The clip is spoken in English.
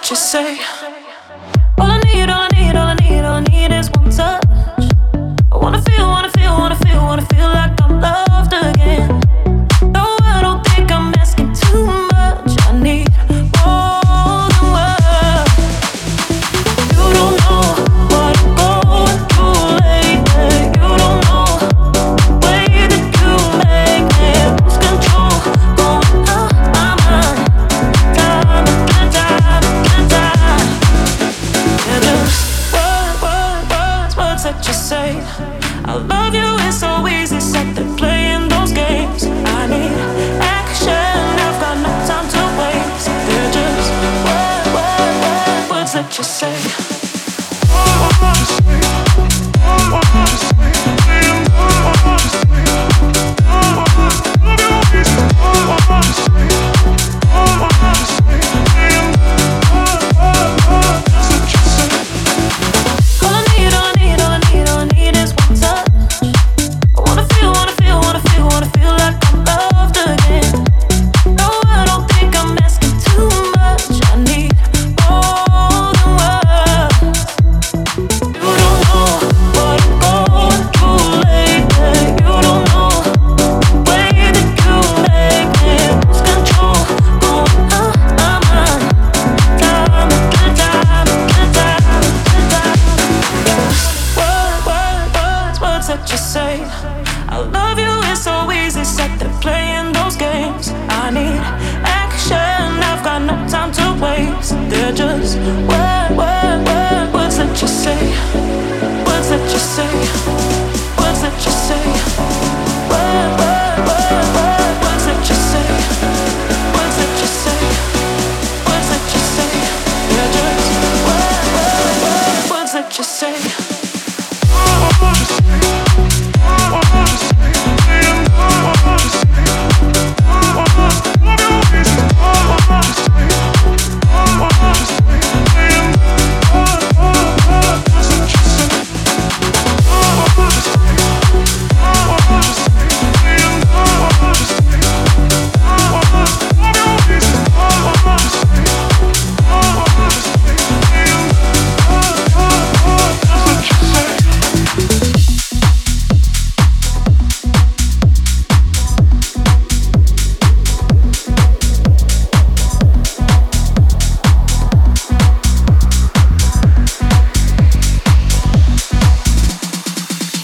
that you say. All I need, all I need, all I need, all I need is one touch. I wanna feel, wanna feel, wanna feel, wanna feel like I'm loved again. No, I don't think I'm asking too much. I need more than words. You don't know what I'm going through lately. You don't know the way that you make me lose control. Going out my mind, time after time after time. Yeah, just words that you say. I love you, it's so easy, set to playing those games. I need action, I've got no time to waste. They're just words that you say.